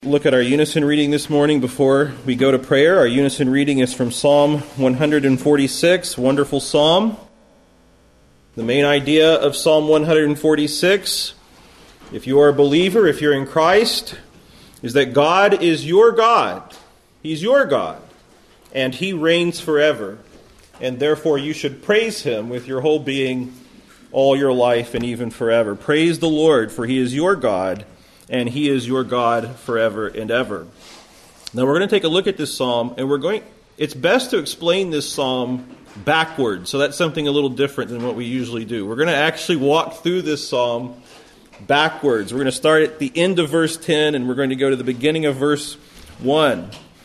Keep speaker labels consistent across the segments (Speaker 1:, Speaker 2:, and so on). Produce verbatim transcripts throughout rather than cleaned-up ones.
Speaker 1: Look at our unison reading this morning before we go to prayer. Our unison reading is from Psalm one forty-six, wonderful psalm. The main idea of Psalm one forty-six, if you are a believer, if you're in Christ, is that God is your God. He's your God, and He reigns forever. And therefore you should praise Him with your whole being, all your life, and even forever. Praise the Lord, for He is your God, and He is your God forever and ever. Now we're going to take a look at this psalm, and we're going. It's best to explain this psalm backwards, so that's something a little different than what we usually do. We're going to actually walk through this psalm backwards. We're going to start at the end of verse ten, and we're going to go to the beginning of verse one.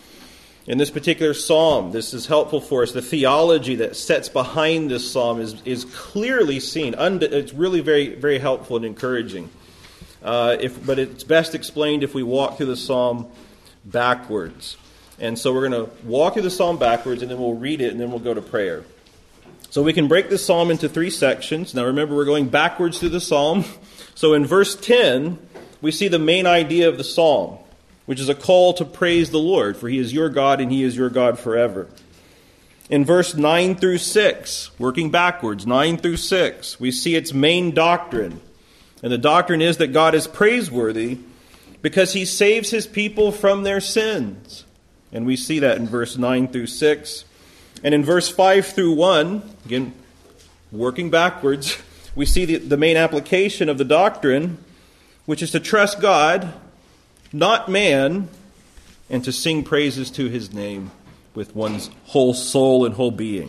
Speaker 1: In this particular psalm, this is helpful for us. The theology that sets behind this psalm is, is clearly seen. It's really very, very helpful and encouraging. Uh, if, but it's best explained if we walk through the psalm backwards. And so we're going to walk through the psalm backwards, and then we'll read it, and then we'll go to prayer. So we can break this psalm into three sections. Now remember, we're going backwards through the psalm. So in verse ten, we see the main idea of the psalm, which is a call to praise the Lord, for He is your God, and He is your God forever. In verse nine through six, working backwards, nine through six, we see its main doctrine. And the doctrine is that God is praiseworthy because He saves His people from their sins. And we see that in verse nine through six. And in verse five through one, again, working backwards, we see the, the main application of the doctrine, which is to trust God, not man, and to sing praises to His name with one's whole soul and whole being.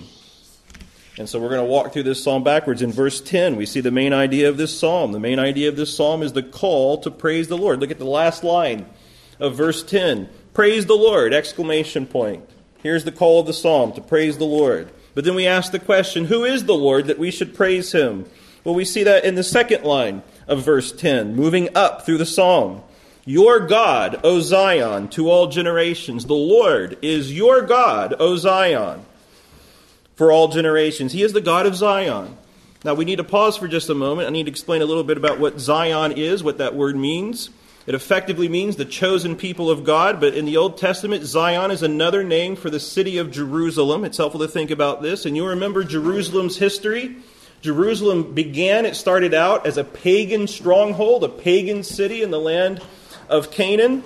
Speaker 1: And so we're going to walk through this psalm backwards. In verse ten, we see the main idea of this psalm. The main idea of this psalm is the call to praise the Lord. Look at the last line of verse ten. Praise the Lord! Exclamation point. Here's the call of the psalm, to praise the Lord. But then we ask the question, who is the Lord that we should praise Him? Well, we see that in the second line of verse ten, moving up through the psalm. Your God, O Zion, to all generations. The Lord is your God, O Zion, for all generations. He is the God of Zion. Now we need to pause for just a moment. I need to explain a little bit about what Zion is, what that word means. It effectively means the chosen people of God, but in the Old Testament, Zion is another name for the city of Jerusalem. It's helpful to think about this. And you'll remember Jerusalem's history. Jerusalem began, it started out as a pagan stronghold, a pagan city in the land of Canaan.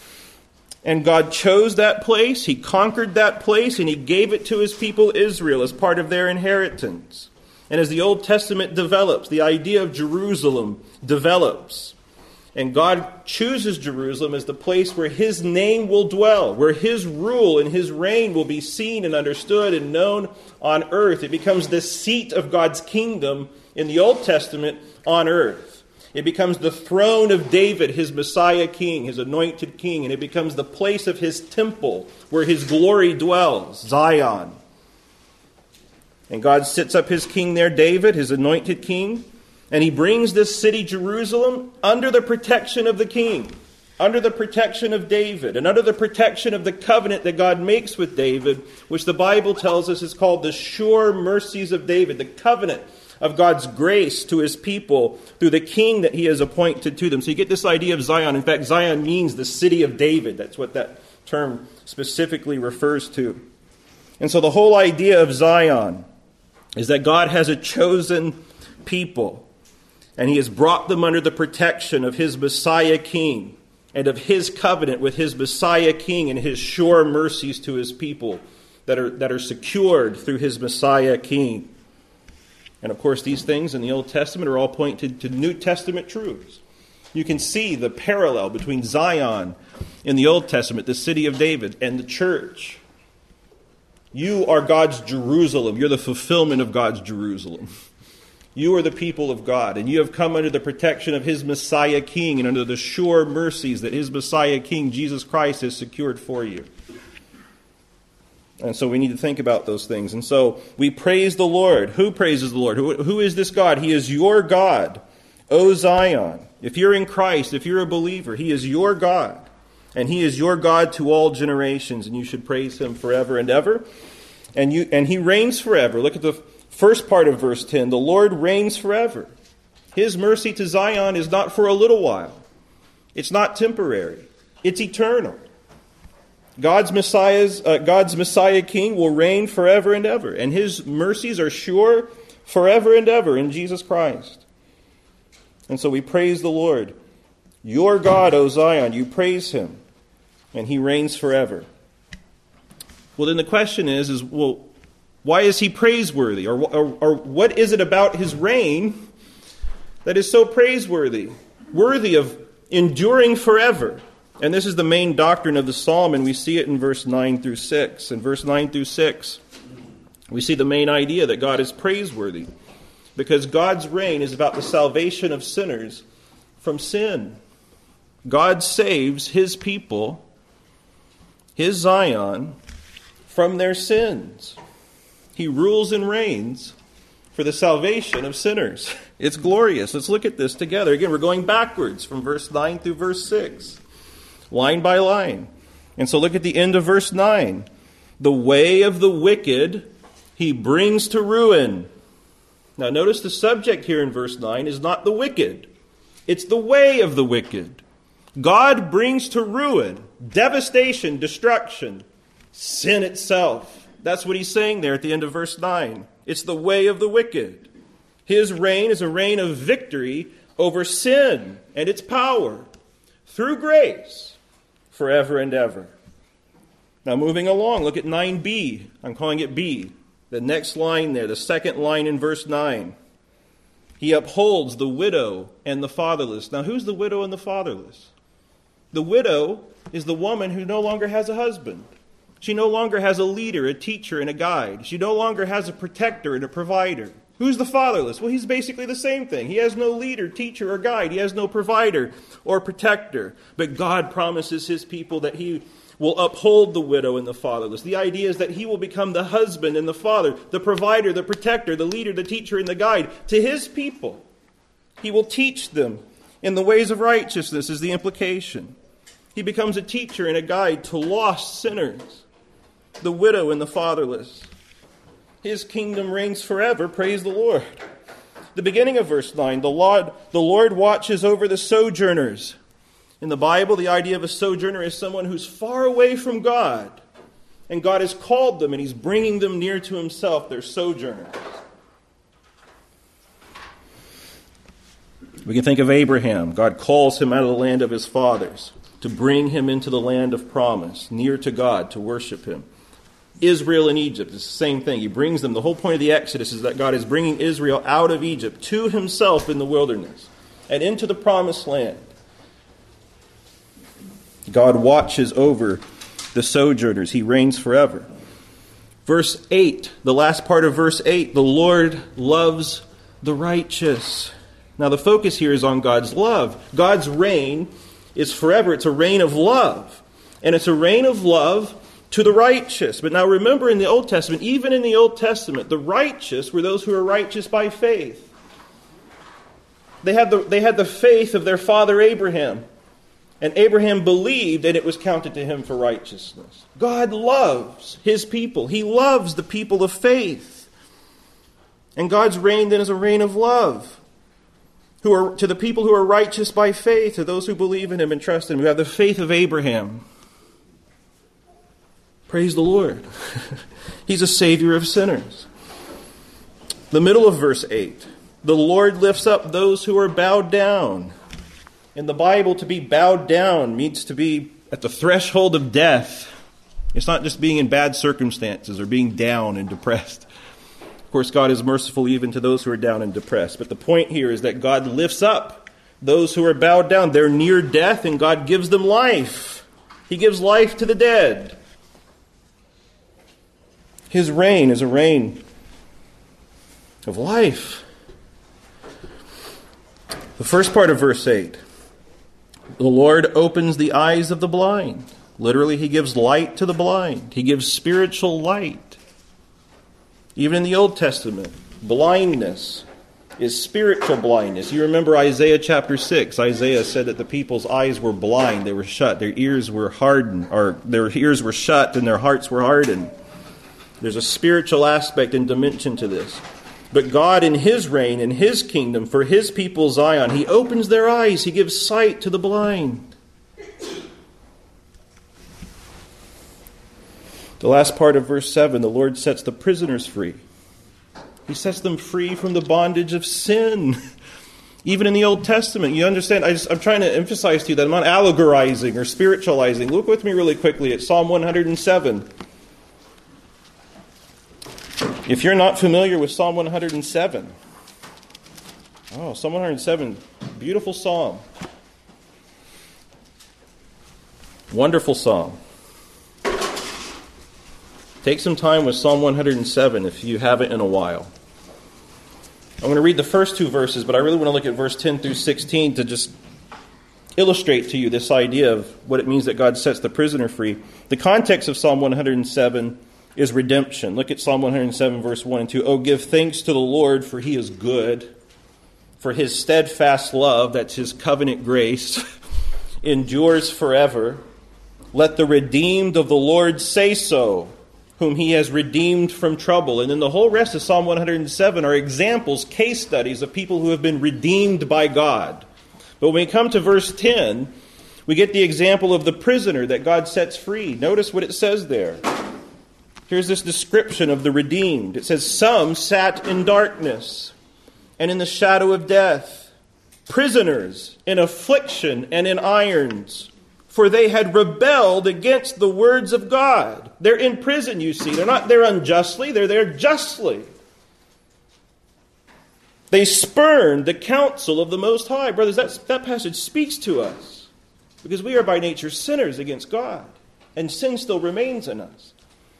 Speaker 1: And God chose that place, He conquered that place, and He gave it to His people Israel as part of their inheritance. And as the Old Testament develops, the idea of Jerusalem develops. And God chooses Jerusalem as the place where His name will dwell, where His rule and His reign will be seen and understood and known on earth. It becomes the seat of God's kingdom in the Old Testament on earth. It becomes the throne of David, His Messiah king, His anointed king, and it becomes the place of His temple where His glory dwells, Zion. And God sits up His king there, David, His anointed king, and He brings this city, Jerusalem, under the protection of the king, under the protection of David, and under the protection of the covenant that God makes with David, which the Bible tells us is called the sure mercies of David, the covenant of God's grace to His people through the king that He has appointed to them. So you get this idea of Zion. In fact, Zion means the city of David. That's what that term specifically refers to. And so the whole idea of Zion is that God has a chosen people, and He has brought them under the protection of His Messiah king and of His covenant with His Messiah king and His sure mercies to His people that are, that are secured through His Messiah king. And of course, these things in the Old Testament are all pointed to New Testament truths. You can see the parallel between Zion in the Old Testament, the city of David, and the church. You are God's Jerusalem. You're the fulfillment of God's Jerusalem. You are the people of God, and you have come under the protection of His Messiah King and under the sure mercies that His Messiah King, Jesus Christ, has secured for you. And so we need to think about those things. And so we praise the Lord. Who praises the Lord? Who, who is this God? He is your God, O Zion. If you're in Christ, if you're a believer, He is your God. And He is your God to all generations. And you should praise Him forever and ever. And you and He reigns forever. Look at the first part of verse ten. The Lord reigns forever. His mercy to Zion is not for a little while. It's not temporary. It's eternal. God's Messiah's, uh, God's Messiah King will reign forever and ever, and his mercies are sure forever and ever in Jesus Christ. And so we praise the Lord. Your God, O Zion, you praise him, and he reigns forever. Well, then the question is, is well, why is he praiseworthy? Or, or, or what is it about his reign that is so praiseworthy, worthy of enduring forever? And this is the main doctrine of the psalm, and we see it in verse nine through six. In verse nine through six, we see the main idea that God is praiseworthy, because God's reign is about the salvation of sinners from sin. God saves his people, his Zion, from their sins. He rules and reigns for the salvation of sinners. It's glorious. Let's look at this together. Again, we're going backwards from verse nine through verse six. Line by line. And so look at the end of verse nine. The way of the wicked he brings to ruin. Now notice the subject here in verse nine is not the wicked. It's the way of the wicked. God brings to ruin, devastation, destruction, sin itself. That's what he's saying there at the end of verse nine. It's the way of the wicked. His reign is a reign of victory over sin and its power through grace forever and ever. Now moving along, look at nine b. I'm calling it B. The next line there, the second line in verse nine. He upholds the widow and the fatherless. Now who's the widow and the fatherless? The widow is the woman who no longer has a husband. She no longer has a leader, a teacher, and a guide. She no longer has a protector and a provider. Who's the fatherless? Well, he's basically the same thing. He has no leader, teacher, or guide. He has no provider or protector. But God promises his people that he will uphold the widow and the fatherless. The idea is that he will become the husband and the father, the provider, the protector, the leader, the teacher, and the guide to his people. He will teach them in the ways of righteousness is the implication. He becomes a teacher and a guide to lost sinners, the widow and the fatherless. His kingdom reigns forever. Praise the Lord. The beginning of verse nine, the Lord, the Lord watches over the sojourners. In the Bible, the idea of a sojourner is someone who's far away from God. And God has called them and he's bringing them near to himself. They're sojourners. We can think of Abraham. God calls him out of the land of his fathers to bring him into the land of promise, near to God, to worship him. Israel in Egypt, it's the same thing. He brings them. The whole point of the Exodus is that God is bringing Israel out of Egypt to himself in the wilderness and into the promised land. God watches over the sojourners. He reigns forever. Verse eight, the last part of verse eight, the Lord loves the righteous. Now the focus here is on God's love. God's reign is forever. It's a reign of love. And it's a reign of love to the righteous. But now remember, in the Old Testament, even in the Old Testament, the righteous were those who are righteous by faith. They had the, they had the faith of their father Abraham. And Abraham believed, and it was counted to him for righteousness. God loves his people. He loves the people of faith. And God's reign then is a reign of love. Who are to the people who are righteous by faith, to those who believe in him and trust in him, who have the faith of Abraham. Praise the Lord. He's a savior of sinners. The middle of verse eight. The Lord lifts up those who are bowed down. In the Bible, to be bowed down means to be at the threshold of death. It's not just being in bad circumstances or being down and depressed. Of course, God is merciful even to those who are down and depressed. But the point here is that God lifts up those who are bowed down. They're near death, and God gives them life. He gives life to the dead. His reign is a reign of life. The first part of verse eight. The Lord opens the eyes of the blind. Literally, he gives light to the blind. He gives spiritual light. Even in the Old Testament, blindness is spiritual blindness. You remember Isaiah chapter six. Isaiah said that the people's eyes were blind. They were shut. Their ears were hardened, or their ears were shut and their hearts were hardened. There's a spiritual aspect and dimension to this. But God, in his reign, in his kingdom, for his people Zion, he opens their eyes. He gives sight to the blind. The last part of verse seven, the Lord sets the prisoners free. He sets them free from the bondage of sin. Even in the Old Testament, you understand, I just, I'm trying to emphasize to you that I'm not allegorizing or spiritualizing. Look with me really quickly at Psalm one hundred seven. If you're not familiar with Psalm one hundred seven, oh, Psalm one hundred seven, beautiful psalm. Wonderful psalm. Take some time with Psalm one hundred seven if you haven't in a while. I'm going to read the first two verses, but I really want to look at verse ten through sixteen to just illustrate to you this idea of what it means that God sets the prisoner free. The context of Psalm one hundred seven is redemption. Look at Psalm one hundred seven, verse one and two. Oh, give thanks to the Lord, for he is good. For his steadfast love, that's his covenant grace, endures forever. Let the redeemed of the Lord say so, whom he has redeemed from trouble. And then the whole rest of Psalm one hundred seven are examples, case studies of people who have been redeemed by God. But when we come to verse ten, we get the example of the prisoner that God sets free. Notice what it says there. Here's this description of the redeemed. It says, some sat in darkness and in the shadow of death, prisoners in affliction and in irons, for they had rebelled against the words of God. They're in prison, you see. They're not there unjustly. They're there justly. They spurned the counsel of the Most High. Brothers, that's, that passage speaks to us, because we are by nature sinners against God, and sin still remains in us.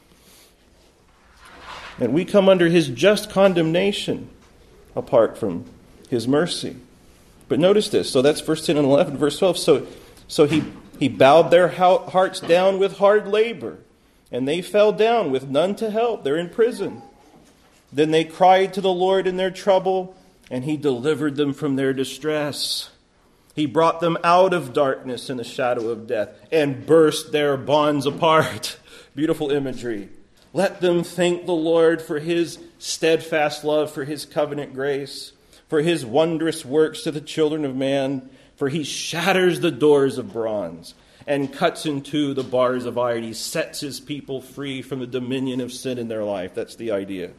Speaker 1: And we come under his just condemnation apart from his mercy. But notice this. So that's verse ten and eleven. Verse twelve. So, so he, he bowed their hearts down with hard labor, and they fell down with none to help. They're in prison. Then they cried to the Lord in their trouble, and he delivered them from their distress. He brought them out of darkness and the shadow of death and burst their bonds apart. Beautiful imagery. Let them thank the Lord for his steadfast love, for his covenant grace, for his wondrous works to the children of man. For he shatters the doors of bronze and cuts in two the bars of iron. He sets his people free from the dominion of sin in their life. That's the idea.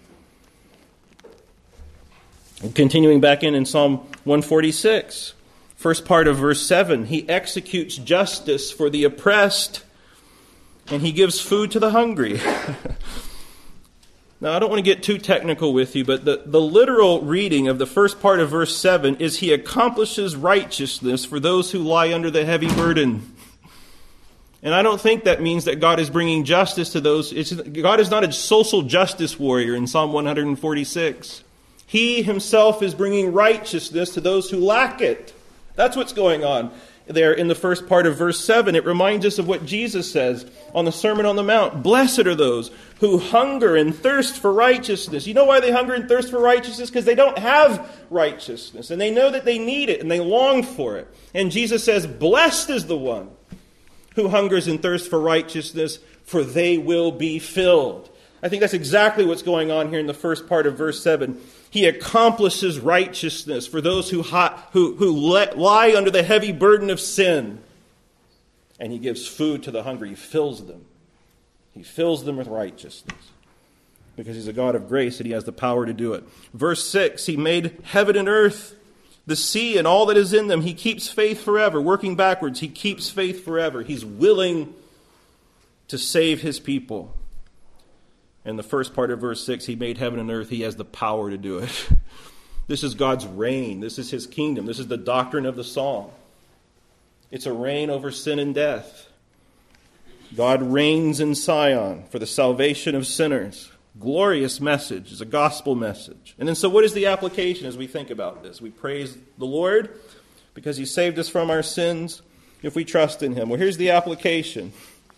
Speaker 1: And continuing back in in Psalm one forty-six, first part of verse seven, he executes justice for the oppressed, and he gives food to the hungry. Now, I don't want to get too technical with you, but the, the literal reading of the first part of verse seven is he accomplishes righteousness for those who lie under the heavy burden. And I don't think that means that God is bringing justice to those. It's, God is not a social justice warrior in Psalm one forty-six. He himself is bringing righteousness to those who lack it. That's what's going on there in the first part of verse seven. It reminds us of what Jesus says on the Sermon on the Mount. Blessed are those who hunger and thirst for righteousness. You know why they hunger and thirst for righteousness? Because they don't have righteousness. And they know that they need it and they long for it. And Jesus says, blessed is the one who hungers and thirsts for righteousness, for they will be filled. I think that's exactly what's going on here in the first part of verse seven. He accomplishes righteousness for those who, who, who let, lie under the heavy burden of sin. And he gives food to the hungry. He fills them. He fills them with righteousness. Because he's a God of grace and he has the power to do it. Verse six, he made heaven and earth, the sea and all that is in them. He keeps faith forever. Working backwards, he keeps faith forever. He's willing to save his people. In the first part of verse six, he made heaven and earth. He has the power to do it. This is God's reign. This is his kingdom. This is the doctrine of the psalm. It's a reign over sin and death. God reigns in Zion for the salvation of sinners. Glorious message. It's a gospel message. And then so what is the application as we think about this? We praise the Lord because he saved us from our sins if we trust in him. Well, here's the application.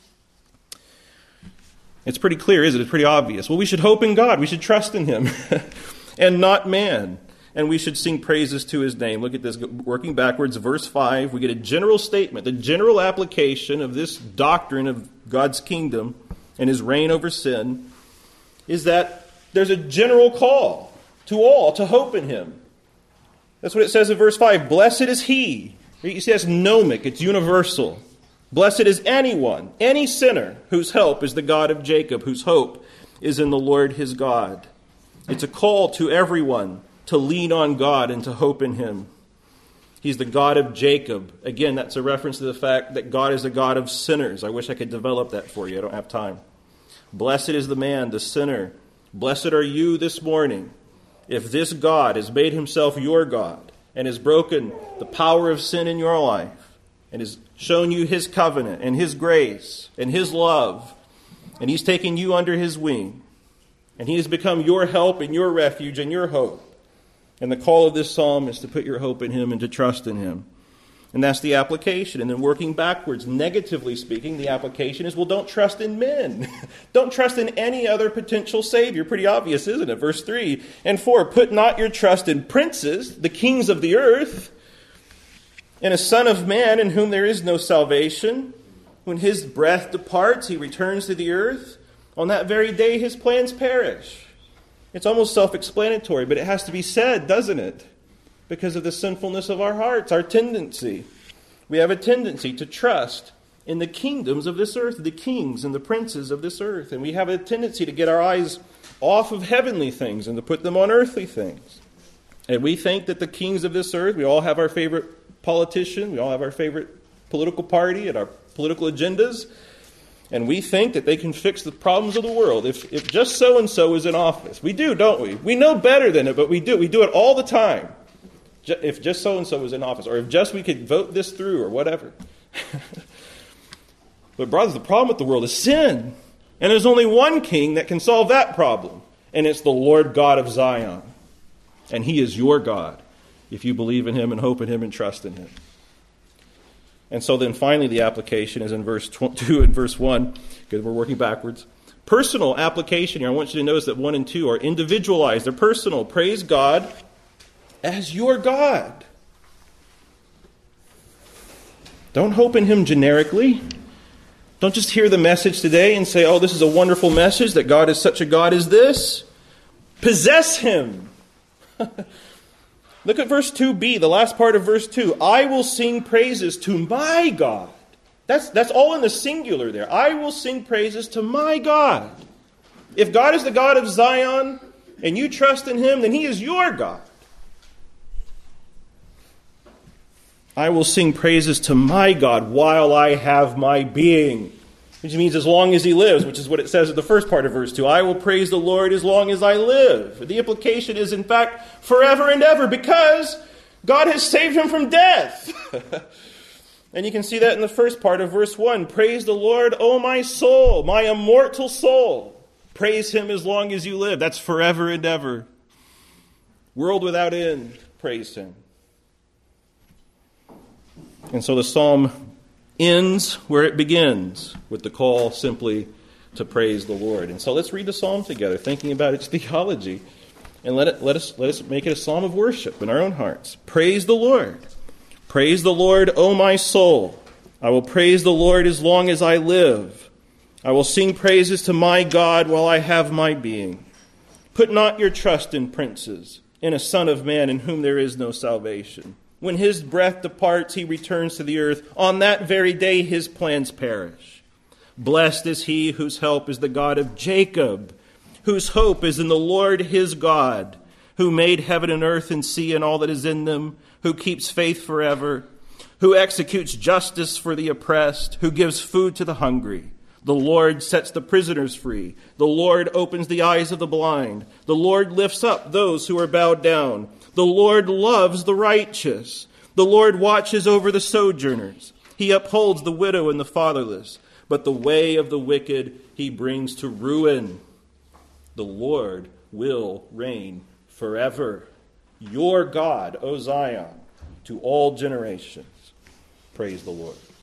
Speaker 1: It's pretty clear, isn't it? It's pretty obvious. Well, we should hope in God. We should trust in him and not man. And we should sing praises to his name. Look at this, working backwards, verse five. We get a general statement. The general application of this doctrine of God's kingdom and his reign over sin is that there's a general call to all to hope in him. That's what it says in verse five. Blessed is he. You see, that's gnomic. It's universal. Blessed is anyone, any sinner, whose help is the God of Jacob, whose hope is in the Lord his God. It's a call to everyone to lean on God and to hope in him. He's the God of Jacob. Again, that's a reference to the fact that God is the God of sinners. I wish I could develop that for you. I don't have time. Blessed is the man, the sinner. Blessed are you this morning, if this God has made himself your God and has broken the power of sin in your life and has shown you his covenant and his grace and his love, and he's taken you under his wing, and he has become your help and your refuge and your hope. And the call of this psalm is to put your hope in him and to trust in him. And that's the application. And then working backwards, negatively speaking, the application is, well, don't trust in men. Don't trust in any other potential savior. Pretty obvious, isn't it? Verse three and four, put not your trust in princes, the kings of the earth, in a son of man in whom there is no salvation. When his breath departs, he returns to the earth. On that very day, his plans perish. It's almost self-explanatory, but it has to be said, doesn't it? Because of the sinfulness of our hearts, our tendency. We have a tendency to trust in the kingdoms of this earth, the kings and the princes of this earth. And we have a tendency to get our eyes off of heavenly things and to put them on earthly things. And we think that the kings of this earth, we all have our favorite politician, we all have our favorite political party and our political agendas. And we think that they can fix the problems of the world if, if just so-and-so is in office. We do, don't we? We know better than it, but we do. We do it all the time. If just so-and-so was in office, or if just we could vote this through, or whatever. But brothers, the problem with the world is sin. And there's only one king that can solve that problem. And it's the Lord God of Zion. And he is your God, if you believe in him and hope in him and trust in him. And so then finally the application is in verse two and verse one, because we're working backwards. Personal application here. I want you to notice that one and two are individualized. They're personal. Praise God as your God. Don't hope in him generically. Don't just hear the message today and say, oh, this is a wonderful message that God is such a God as this. Possess him. Look at verse two b, the last part of verse two. I will sing praises to my God. That's, that's all in the singular there. I will sing praises to my God. If God is the God of Zion and you trust in him, then he is your God. I will sing praises to my God while I have my being. Which means as long as he lives, which is what it says in the first part of verse two. I will praise the Lord as long as I live. The implication is, in fact, forever and ever, because God has saved him from death. And you can see that in the first part of verse one. Praise the Lord, O my soul, my immortal soul. Praise him as long as you live. That's forever and ever. World without end, praise him. And so the psalm ends where it begins, with the call simply to praise the Lord. And so let's read the psalm together, thinking about its theology, and let it let us let us make it a psalm of worship in our own hearts. Praise the Lord. Praise the Lord, O my soul. I will praise the Lord as long as I live. I will sing praises to my God while I have my being. Put not your trust in princes, in a son of man in whom there is no salvation. When his breath departs, he returns to the earth. On that very day, his plans perish. Blessed is he whose help is the God of Jacob, whose hope is in the Lord his God, who made heaven and earth and sea and all that is in them, who keeps faith forever, who executes justice for the oppressed, who gives food to the hungry. The Lord sets the prisoners free. The Lord opens the eyes of the blind. The Lord lifts up those who are bowed down. The Lord loves the righteous. The Lord watches over the sojourners. He upholds the widow and the fatherless. But the way of the wicked he brings to ruin. The Lord will reign forever. Your God, O Zion, to all generations. Praise the Lord.